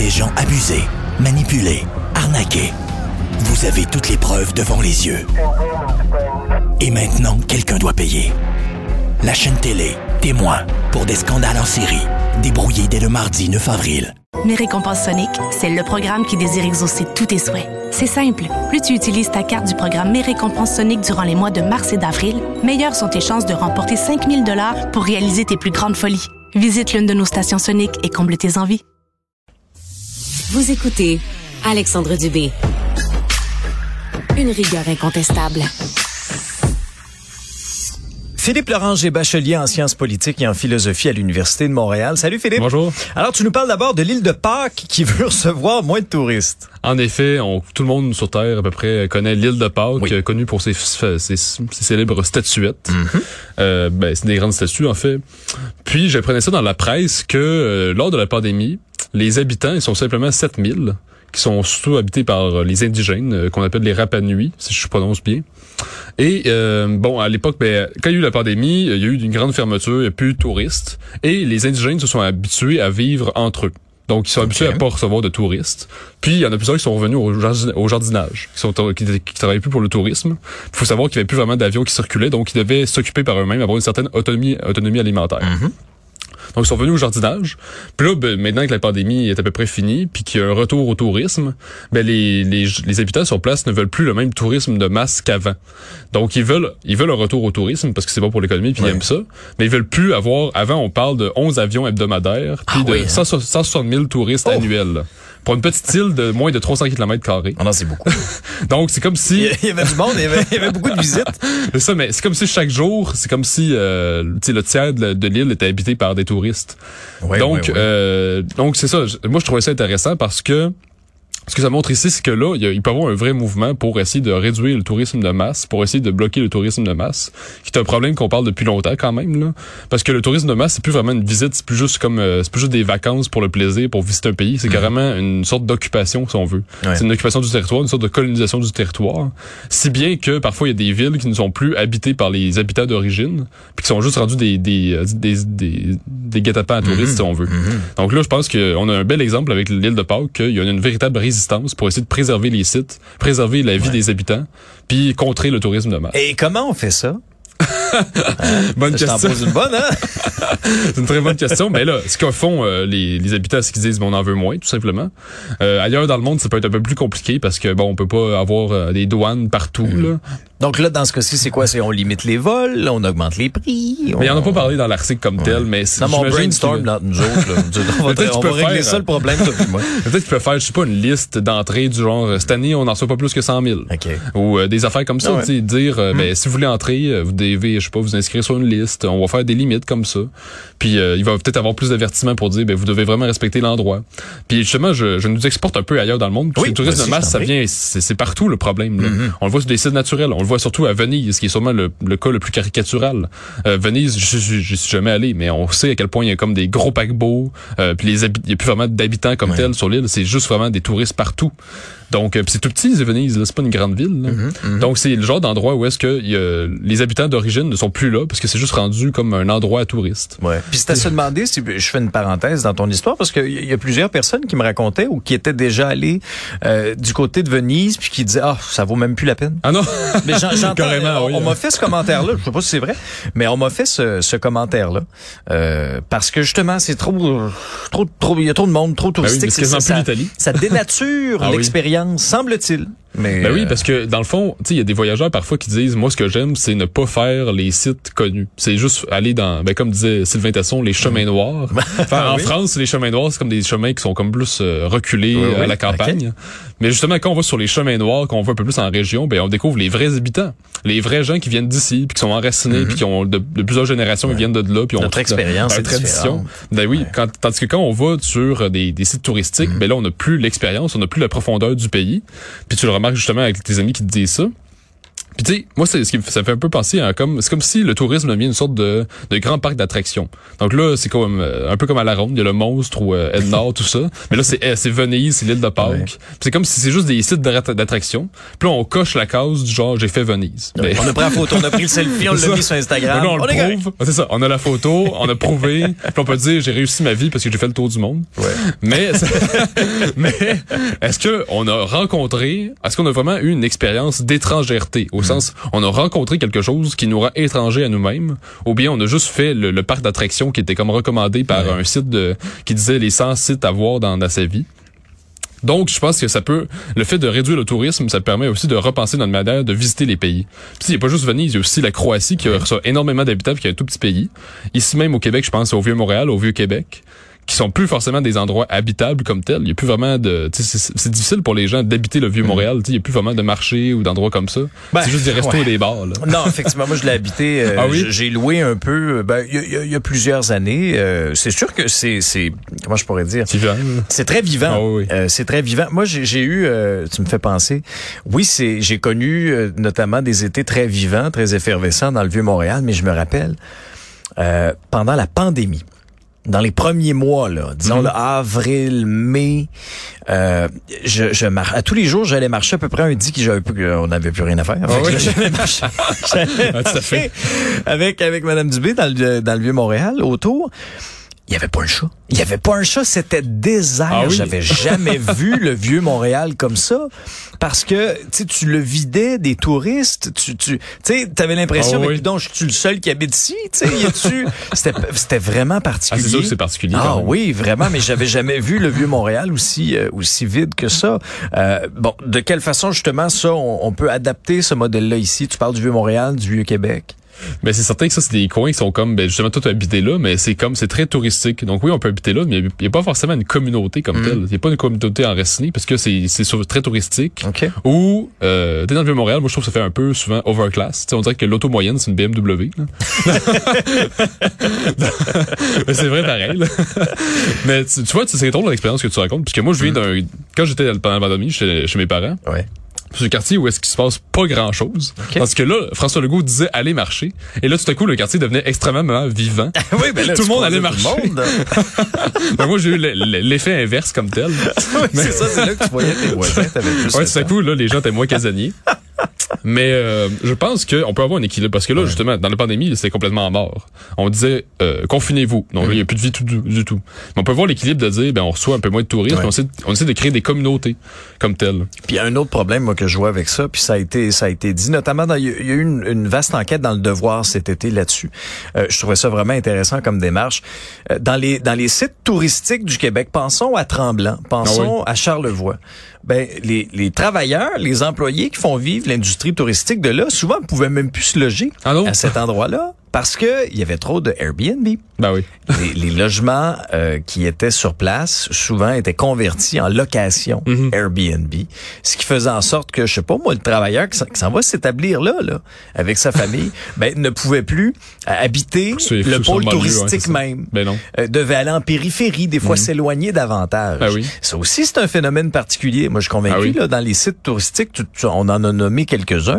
des gens abusés, manipulés, arnaqués. Vous avez toutes les preuves devant les yeux. Et maintenant, quelqu'un doit payer. La chaîne télé, Témoin, pour des scandales en série, débrouillés dès le mardi 9 avril. Mes récompenses Sonic, c'est le programme qui désire exaucer tous tes souhaits. C'est simple. Plus tu utilises ta carte du programme Mes récompenses Sonic durant les mois de mars et d'avril, meilleures sont tes chances de remporter 5 000 $ pour réaliser tes plus grandes folies. Visite l'une de nos stations Sonic et comble tes envies. Vous écoutez Alexandre Dubé. Une rigueur incontestable. Philippe Loranger-Bachelier en sciences politiques et en philosophie à l'Université de Montréal. Salut Philippe. Bonjour. Alors tu nous parles d'abord de l'île de Pâques qui veut recevoir moins de touristes. En effet, tout le monde sur Terre à peu près connaît l'île de Pâques, oui. Connue pour ses célèbres statuettes. Mm-hmm. C'est des grandes statues en fait. Puis j'apprenais ça dans la presse que lors de la pandémie, les habitants, ils sont simplement 7000, qui sont surtout habités par les indigènes, qu'on appelle les Rapa Nui, si je prononce bien. Et à l'époque, quand il y a eu la pandémie, il y a eu une grande fermeture, il n'y a plus de touristes, et les indigènes se sont habitués à vivre entre eux. Donc, ils sont habitués à pas recevoir de touristes. Puis, il y en a plusieurs qui sont revenus au jardinage, qui travaillaient plus pour le tourisme. Il faut savoir qu'il n'y avait plus vraiment d'avions qui circulaient, donc ils devaient s'occuper par eux-mêmes, avoir une certaine autonomie alimentaire. Mm-hmm. Donc, ils sont venus au jardinage. Puis là, maintenant que la pandémie est à peu près finie, puis qu'il y a un retour au tourisme, les habitants sur place ne veulent plus le même tourisme de masse qu'avant. Donc, ils veulent un retour au tourisme, parce que c'est bon pour l'économie, puis ils aiment ça. Mais ils veulent plus avoir... Avant, on parle de 11 avions hebdomadaires, puis 160 000 touristes annuels. Pour une petite île de moins de 300 km². Ah non, c'est beaucoup. Donc, c'est comme si... Il y avait du monde, il y avait beaucoup de visites. C'est ça, mais c'est comme si chaque jour, c'est comme si le tiers de l'île était habité par des touristes. Ouais, donc, c'est ça. Moi, je trouvais ça intéressant parce que ce que ça montre ici, c'est que là, il peut y avoir un vrai mouvement pour essayer de réduire le tourisme de masse, pour essayer de bloquer le tourisme de masse, qui est un problème qu'on parle depuis longtemps quand même, là. Parce que le tourisme de masse, c'est plus vraiment une visite, c'est plus juste des vacances pour le plaisir, pour visiter un pays. C'est carrément une sorte d'occupation, si on veut. Ouais. C'est une occupation du territoire, une sorte de colonisation du territoire. Si bien que parfois, il y a des villes qui ne sont plus habitées par les habitants d'origine, puis qui sont juste rendus des guet-apens à touristes, si on veut. Donc là, je pense qu'on a un bel exemple avec l'île de Pâques, qu'il y a une véritable résistance pour essayer de préserver les sites, préserver la vie des habitants, puis contrer le tourisme de masse. Et comment on fait ça? Bonne question. Je t'en pose une bonne, hein? C'est une très bonne question. Mais là, ce que font les habitants, c'est qu'ils disent, on en veut moins, tout simplement. Ailleurs dans le monde, ça peut être un peu plus compliqué parce que, on peut pas avoir des douanes partout, là. Donc là, dans ce cas-ci, c'est quoi? On limite les vols, on augmente les prix. Mais il en a pas parlé dans l'article comme tel, mais non, mais on brainstorm dans nous autres, là. on va régler ça, le problème, toi puis moi. Peut-être qu'il peut faire, je sais pas, une liste d'entrées du genre, cette année, on n'en reçoit pas plus que 100 000. Okay. Ou des affaires comme ça, tu sais, dire, si vous voulez entrer, vous devez, je sais pas, vous inscrire sur une liste, on va faire des limites comme ça. Puis il va peut-être avoir plus d'avertissements pour dire, vous devez vraiment respecter l'endroit. Puis justement, je nous exporte un peu ailleurs dans le monde. Parce que le tourisme de masse, ça vient, c'est partout le problème. Là. On le voit sur des sites naturels, on le voit surtout à Venise, qui est sûrement le cas le plus caricatural. Venise, je suis jamais allé, mais on sait à quel point il y a comme des gros paquebots, puis il y a plus vraiment d'habitants comme tels sur l'île, c'est juste vraiment des touristes partout. Donc, c'est tout petit, Venise, là, c'est pas une grande ville. Là. Donc, c'est le genre d'endroit où est-ce que les habitants d'origine ne sont plus là, parce que c'est juste rendu comme un endroit à touristes. Ouais. Puis c'est à se demander, si je fais une parenthèse dans ton histoire, parce qu'il y a plusieurs personnes qui me racontaient ou qui étaient déjà allées du côté de Venise, puis qui disaient, ça vaut même plus la peine. Ah non? Mais carrément, on m'a fait ce commentaire-là, je sais pas si c'est vrai, mais on m'a fait ce commentaire-là, parce que justement, c'est trop, il y a trop de monde, trop touristique. C'est quasiment plus l'Italie. Ça dénature l'expérience. Semble-t-il. Mais oui, parce que dans le fond, tu sais, il y a des voyageurs parfois qui disent, moi, ce que j'aime, c'est ne pas faire les sites connus. C'est juste aller dans, comme disait Sylvain Tesson, les chemins noirs. En France, les chemins noirs, c'est comme des chemins qui sont comme plus reculés à la campagne. Okay. Mais justement, quand on va sur les chemins noirs, quand on va un peu plus en région, on découvre les vrais habitants, les vrais gens qui viennent d'ici, puis qui sont enracinés, puis qui ont de plusieurs générations, ils viennent de là, puis ont notre expérience, une tradition. Tandis que quand on va sur des sites touristiques, là, on n'a plus l'expérience, on n'a plus la profondeur du pays. Puis tu le remarques justement avec tes amis qui te disent ça. Puis tu sais, moi ça fait un peu penser à c'est comme si le tourisme devient une sorte de grand parc d'attractions. Donc là, c'est comme un peu comme à la Ronde, il y a le Monstre ou Edna, tout ça. Mais là c'est Venise, c'est l'île de Pâques. Ouais. C'est comme si c'est juste des sites d'attractions. Puis là on coche la case du genre j'ai fait Venise. Ouais. On a pris la photo, on a pris le selfie, on l'a mis sur Instagram. Là, on le prouve. C'est ça, on a la photo, on a prouvé. Puis on peut dire j'ai réussi ma vie parce que j'ai fait le tour du monde. Ouais. Mais est-ce qu'on a vraiment eu une expérience d'étrangèreté au sens on a rencontré quelque chose qui nous rend étrangers à nous-mêmes ou bien on a juste fait le parc d'attractions qui était comme recommandé par un site qui disait les 100 sites à voir dans sa vie. Donc, je pense que le fait de réduire le tourisme, ça permet aussi de repenser notre manière de visiter les pays. Puis, il n'y a pas juste Venise, il y a aussi la Croatie qui reçoit énormément d'habitants, qui est un tout petit pays. Ici même au Québec, je pense au Vieux-Montréal, au Vieux-Québec, qui sont plus forcément des endroits habitables comme tels. Il y a plus vraiment c'est difficile pour les gens d'habiter le Vieux-Montréal. Il y a plus vraiment de marchés ou d'endroits comme ça. C'est juste des restos et des bars, là. Non, effectivement, moi je l'ai habité. Oui? J'ai loué un peu. Il y a plusieurs années. C'est sûr que c'est comment je pourrais dire. C'est très vivant. Oui. C'est très vivant. Moi j'ai eu. Tu me fais penser. Oui, j'ai connu notamment des étés très vivants, très effervescents dans le Vieux-Montréal. Mais je me rappelle pendant la pandémie. Dans les premiers mois, là, disons le avril, mai, à tous les jours, j'allais marcher à peu près un 10 on n'avait plus rien à faire. J'allais marcher. avec Madame Dubé dans le Vieux-Montréal, autour. Il y avait pas un chat. Il y avait pas un chat, c'était désert. J'avais jamais vu le Vieux-Montréal comme ça. Parce que, tu le vidais des touristes. Tu avais l'impression, mais donc, je suis le seul qui habite ici. C'était vraiment particulier. C'est sûr que c'est particulier. Oui, vraiment, mais j'avais jamais vu le Vieux-Montréal aussi vide que ça. De quelle façon, justement, ça, on peut adapter ce modèle-là ici? Tu parles du Vieux-Montréal, du Vieux-Québec? Ben c'est certain que ça c'est des coins qui sont comme justement tout habité là, mais c'est très touristique. Donc oui, on peut habiter là, mais il y a pas forcément une communauté comme telle. Il y a pas une communauté enracinée parce que c'est très touristique. Okay. Ou t'es dans le Vieux-Montréal, moi je trouve que ça fait un peu souvent overclass. On dirait que l'auto moyenne c'est une BMW. Mais c'est vrai pareil. Là. Mais tu vois, c'est drôle l'expérience que tu racontes puisque moi je viens quand j'étais pendant la pandémie, j'étais chez mes parents. Ouais. C'est un quartier où est-ce qu'il se passe pas grand-chose. Okay. Parce que là, François Legault disait aller marcher. Et là, tout à coup, le quartier devenait extrêmement vivant. Oui, ben là, tout le monde allait marcher. Ben moi, j'ai eu l'effet inverse comme tel. C'est ça, c'est là que tu voyais tes voisins. Tout à coup, là, les gens étaient moins casaniers. Mais je pense qu'on peut avoir un équilibre parce que là justement dans la pandémie c'était complètement mort. On disait confinez-vous. Donc il y a plus de vie du tout. Mais on peut voir l'équilibre de dire on reçoit un peu moins de touristes, on essaie de créer des communautés comme telles. Puis il y a un autre problème moi que je vois avec ça, puis ça a été dit notamment il y a eu une vaste enquête dans le Devoir cet été là-dessus. Je trouvais ça vraiment intéressant comme démarche. Dans les sites touristiques du Québec, pensons à Tremblant, pensons à Charlevoix. Les travailleurs, les employés qui font vivre l'industrie touristique de là, souvent ne pouvaient même plus se loger à cet endroit-là parce que il y avait trop de Airbnb. Ben oui. Les logements qui étaient sur place souvent étaient convertis en location Airbnb, ce qui faisait en sorte que je sais pas moi le travailleur qui s'en va s'établir là avec sa famille, ne pouvait plus habiter le pôle touristique même. Ben non. Devait aller en périphérie, des fois s'éloigner davantage. Ben oui. Ça aussi c'est un phénomène particulier. Moi je suis convaincu là dans les sites touristiques, on en a nommé quelques-uns.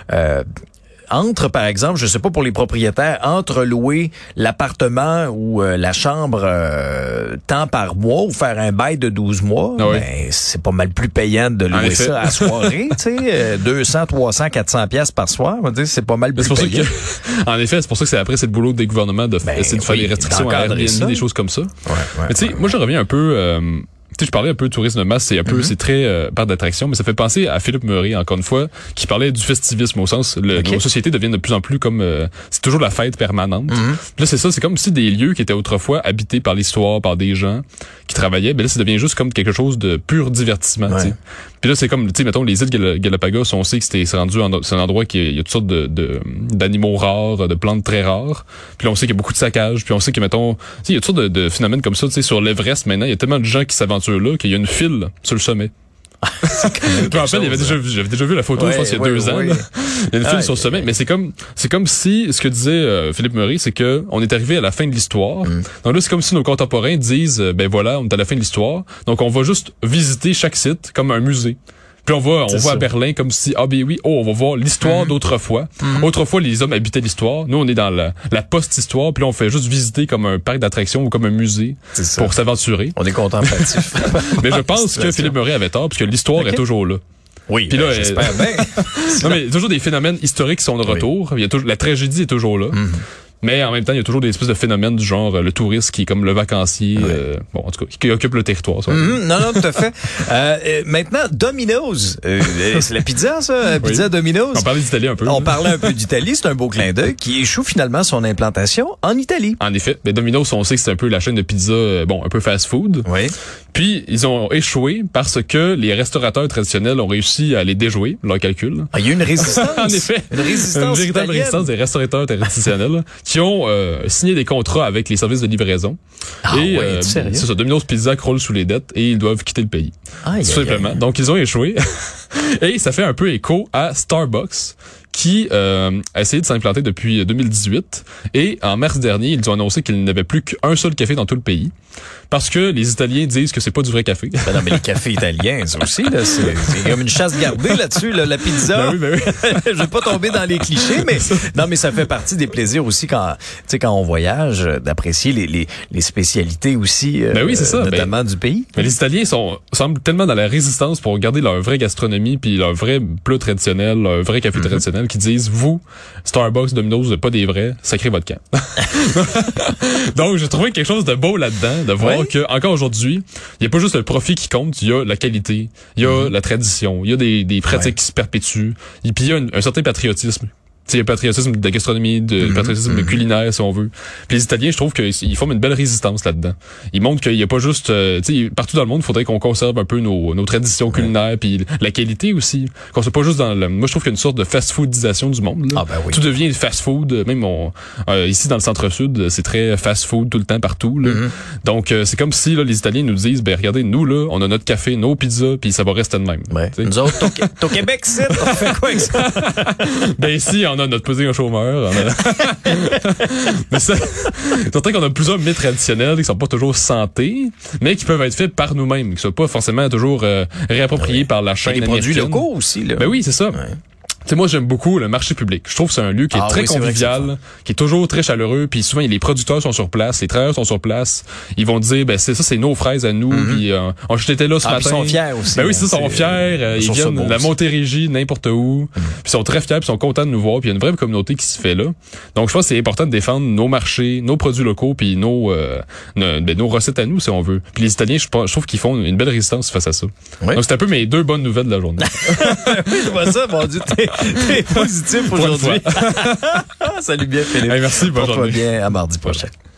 Entre, par exemple, je sais pas pour les propriétaires, entre louer l'appartement ou la chambre tant par mois ou faire un bail de 12 mois, c'est pas mal plus payant de louer ça à soirée, tu sais, 200, 300, 400 piastres par soir, on va dire, c'est pas mal plus payant. En effet, c'est pour ça que c'est le boulot des gouvernements de essayer de faire des restrictions à Airbnb, des choses comme ça. Mais tu sais, moi je reviens un peu je parlais un peu de tourisme de masse, c'est très parc d'attraction, mais ça fait penser à Philippe Meury, encore une fois, qui parlait du festivisme au sens, nos sociétés deviennent de plus en plus comme, c'est toujours la fête permanente. Là, c'est comme si des lieux qui étaient autrefois habités par l'histoire, par des gens qui travaillaient, là, ça devient juste comme quelque chose de pur divertissement, Puis là, c'est comme, mettons, les îles Galapagos, on sait que c'est rendu, c'est un endroit qui il y a toutes sortes d'animaux rares, de plantes très rares. Puis là, on sait qu'il y a beaucoup de saccages, puis on sait que, mettons, il y a toutes sortes de phénomènes comme ça, sur l'Everest, maintenant, il y a tellement de gens qui s'aventurent là qu'il y a une file sur le sommet. Je me rappelle, j'avais déjà vu la photo, je pense, il y a 2 ans. Là. Il y a une file sur le sommet, mais c'est comme si, ce que disait Philippe Meury, c'est que on est arrivé à la fin de l'histoire. Donc là, c'est comme si nos contemporains disent, voilà, on est à la fin de l'histoire. Donc on va juste visiter chaque site comme un musée. Puis on va à Berlin comme si, on va voir l'histoire d'autrefois. Autrefois, les hommes habitaient l'histoire. Nous, on est dans la post-histoire. Puis là, on fait juste visiter comme un parc d'attractions ou comme un musée pour s'aventurer. On est contemplatif. Mais je pense que Philippe Murray avait tort, parce que l'histoire est toujours là. Oui, puis là, j'espère bien. Non, mais toujours des phénomènes historiques qui sont de retour. Il y a toujours, la tragédie est toujours là. Mais en même temps, il y a toujours des espèces de phénomènes du genre le touriste qui est comme le vacancier, en tout cas, qui occupe le territoire. Non, tout à fait. Maintenant, Domino's. C'est la pizza, ça? Pizza Domino's. On parlait d'Italie un peu. On parlait un peu d'Italie. C'est un beau clin d'œil qui échoue finalement son implantation en Italie. En effet. Mais Domino's, on sait que c'est un peu la chaîne de pizza, un peu fast-food. Oui. Puis, ils ont échoué parce que les restaurateurs traditionnels ont réussi à les déjouer, leur calcul. Il y a une résistance. En effet. Une résistance. Une véritable résistance des restaurateurs traditionnels qui ont signé des contrats avec les services de livraison. C'est ça, Domino's Pizza croule sous les dettes et ils doivent quitter le pays. Tout simplement. Donc, ils ont échoué. Et ça fait un peu écho à Starbucks, qui a essayé de s'implanter depuis 2018. Et en mars dernier, ils ont annoncé qu'ils n'avaient plus qu'un seul café dans tout le pays. Parce que les Italiens disent que c'est pas du vrai café. Ben non, mais les cafés italiens, ça aussi, là, c'est comme une chasse gardée là-dessus, là, la pizza. Ben oui. Je vais pas tomber dans les clichés, mais non, mais ça fait partie des plaisirs aussi quand on voyage, d'apprécier les spécialités aussi, c'est ça, notamment du pays. Mais les Italiens semblent tellement dans la résistance pour garder leur vraie gastronomie puis leur vrai plat traditionnel, leur vrai café traditionnel, qui disent, vous, Starbucks, Domino's, vous êtes pas des vrais, sacrez votre camp. Donc, j'ai trouvé quelque chose de beau là-dedans, de voir que encore aujourd'hui, il y a pas juste le profit qui compte, il y a la qualité, il y a la tradition, il y a des pratiques qui se perpétuent, et puis il y a un certain patriotisme. Il y a patriotisme de gastronomie, patriotisme culinaire, si on veut. Puis les Italiens, je trouve qu'ils forment une belle résistance là-dedans. Ils montrent qu'il y a pas juste... partout dans le monde, il faudrait qu'on conserve un peu nos traditions culinaires, puis la qualité aussi. Qu'on soit pas juste dans moi, je trouve qu'il y a une sorte de fast-foodisation du monde. Là. Tout devient fast-food. Même ici, dans le centre-sud, c'est très fast-food tout le temps, partout. Là. Donc, c'est comme si là, les Italiens nous disent, regardez, nous, là, on a notre café, nos pizzas, puis ça va rester de même. Nous autres, au Québec, c'est on fait quoi avec ça? Ici, on a notre pudding au chômeur. Mais ça, c'est certain qu'on a plusieurs mets traditionnels qui sont pas toujours santé, mais qui peuvent être faits par nous-mêmes, qui sont pas forcément toujours réappropriés par la chaîne américaine. Des produits locaux aussi, là. Ben oui, c'est ça. Tu sais, moi, j'aime beaucoup le marché public. Je trouve que c'est un lieu qui est très convivial, qui est toujours très chaleureux, puis souvent, les producteurs sont sur place, les travailleurs sont sur place. Ils vont dire, c'est nos fraises à nous, puis j'étais là ce matin. Ils sont fiers aussi. Ben oui, ils sont fiers. Ils viennent de la Montérégie, n'importe où. Puis ils sont très fiers, puis ils sont contents de nous voir, puis il y a une vraie communauté qui se fait là. Donc, je pense que c'est important de défendre nos marchés, nos produits locaux, puis nos recettes à nous, si on veut. Puis les Italiens, je trouve qu'ils font une belle résistance face à ça. Donc, c'est un peu mes deux bonnes nouvelles de la journée. Oui, je vois ça, mon Dieu. T'es positif aujourd'hui. Salut bien, Philippe. Merci, bonne journée. Porte-toi bien, à mardi prochain.